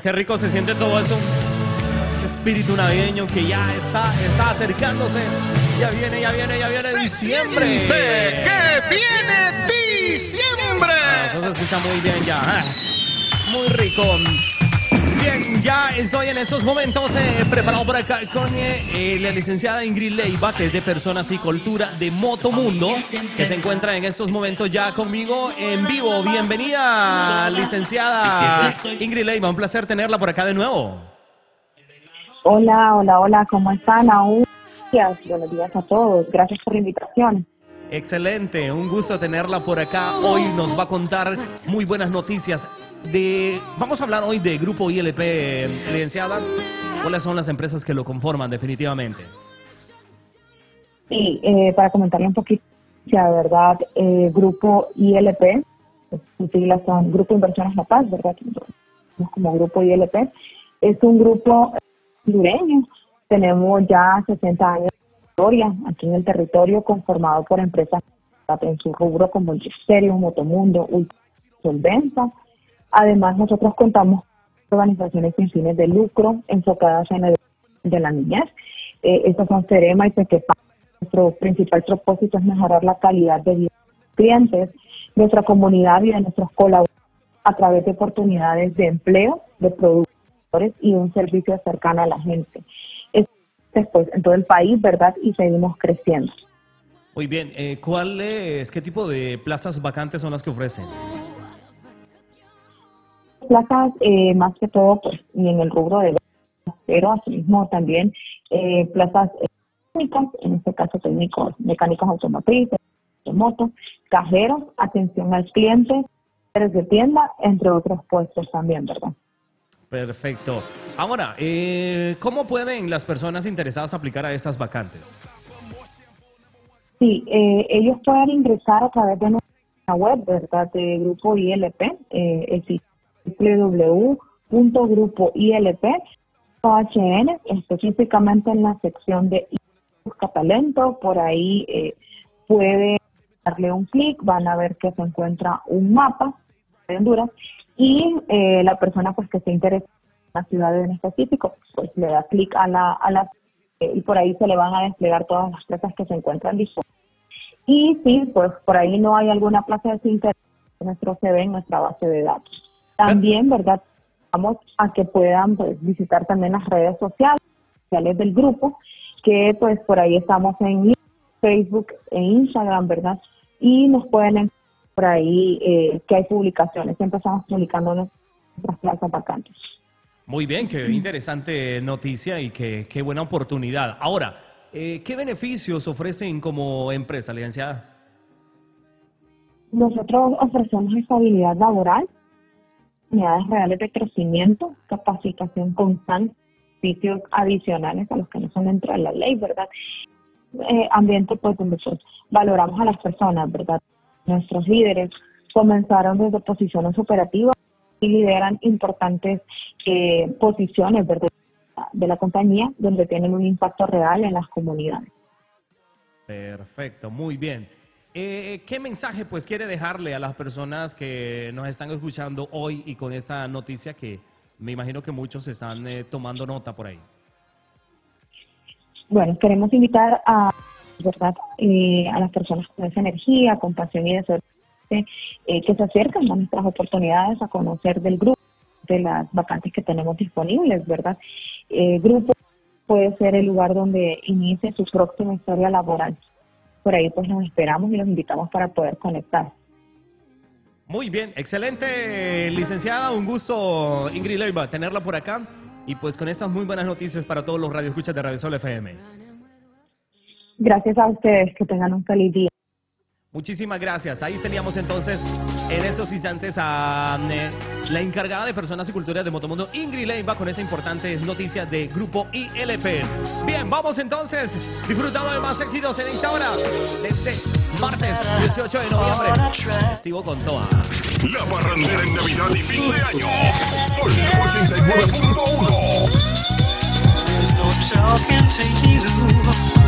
qué rico se siente todo eso. Ese espíritu navideño que ya está acercándose. Ya viene diciembre. ¡Que viene diciembre! Eso se escucha muy bien ya. Muy rico. Bien, ya estoy en estos momentos preparado por acá con la licenciada Ingrid Leiva, que es de Personas y Cultura de Motomundo, que se encuentra en estos momentos ya conmigo en vivo. Bienvenida, licenciada Ingrid Leiva, un placer tenerla por acá de nuevo. Hola, ¿cómo están? Aún buenos días a todos, gracias por la invitación. Excelente, un gusto tenerla por acá. Hoy nos va a contar muy buenas noticias. Vamos a hablar hoy de Grupo ILP, licenciada. ¿Cuáles son las empresas que lo conforman definitivamente? Sí, para comentarle un poquito, la verdad, Grupo ILP, sus siglas son Grupo Inversiones La Paz, ¿verdad? Como Grupo ILP, es un grupo hondureño. Tenemos ya 60 años de historia aquí en el territorio, conformado por empresas en su rubro como el Ministerio, Motomundo, Solvenza. Además, nosotros contamos con organizaciones sin fines de lucro enfocadas en el de la niñez. Estas son Cerema y Pequepa. Nuestro principal propósito es mejorar la calidad de vida de los clientes, nuestra comunidad y de nuestros colaboradores a través de oportunidades de empleo, de productores y un servicio cercano a la gente. Después en todo el país, ¿verdad? Y seguimos creciendo. Muy bien, ¿qué tipo de plazas vacantes son las que ofrecen? Plazas más que todo pues en el rubro de pero asimismo también plazas técnicas, en este caso técnicos mecánicos automotrices, de moto, cajeros, atención al cliente, de tienda, entre otros puestos también, ¿verdad? Perfecto. Ahora, ¿cómo pueden las personas interesadas aplicar a estas vacantes? Sí, ellos pueden ingresar a través de nuestra web, ¿verdad? De Grupo ILP, www.grupoilp.hn, específicamente en la sección de Busca Talento. Por ahí puede darle un clic, van a ver que se encuentra un mapa de Honduras y la persona pues que se interesa en la ciudad en específico, pues le da clic a la y por ahí se le van a desplegar todas las plazas que se encuentran disponibles. Y si pues por ahí no hay alguna plaza de su interés, nuestro CV en nuestra base de datos. También, ¿verdad? Vamos a que puedan pues visitar también las redes sociales del grupo, que pues por ahí estamos en Facebook e Instagram, ¿verdad? Y nos pueden encontrar por ahí que hay publicaciones, siempre estamos publicando nuestras plazas vacantes. Muy bien, qué interesante noticia y qué buena oportunidad. Ahora, ¿qué beneficios ofrecen como empresa, licenciada? Nosotros ofrecemos estabilidad laboral, oportunidades reales de crecimiento, capacitación constante, servicios adicionales a los que no son dentro de la ley, ¿verdad? Ambiente pues donde pues, valoramos a las personas, ¿verdad? Nuestros líderes comenzaron desde posiciones operativas y lideran importantes posiciones, ¿verdad?, de la compañía, donde tienen un impacto real en las comunidades. Perfecto, muy bien. ¿Qué mensaje pues quiere dejarle a las personas que nos están escuchando hoy y con esta noticia que me imagino que muchos están tomando nota por ahí? Bueno, queremos invitar a, ¿verdad?, a las personas con esa energía, con pasión y deseo que se acerquen a nuestras oportunidades, a conocer del grupo, de las vacantes que tenemos disponibles, ¿verdad? Grupo puede ser el lugar donde inicie su próxima historia laboral. Por ahí pues nos esperamos y los invitamos para poder conectar. Muy bien, excelente, licenciada, un gusto, Ingrid Leiva, tenerla por acá y pues con estas muy buenas noticias para todos los radioescuchas de Radio Sol FM. Gracias a ustedes, que tengan un feliz día. Muchísimas gracias. Ahí teníamos entonces en esos instantes a la encargada de Personas y Culturas de Motomundo, Ingrid Leiva, con esa importante noticia de Grupo ILP. Bien, vamos entonces disfrutando de más éxitos en esta hora de este martes 18 de noviembre. Festivo con toda. La parrandera en Navidad y fin de año. Sol 89.1.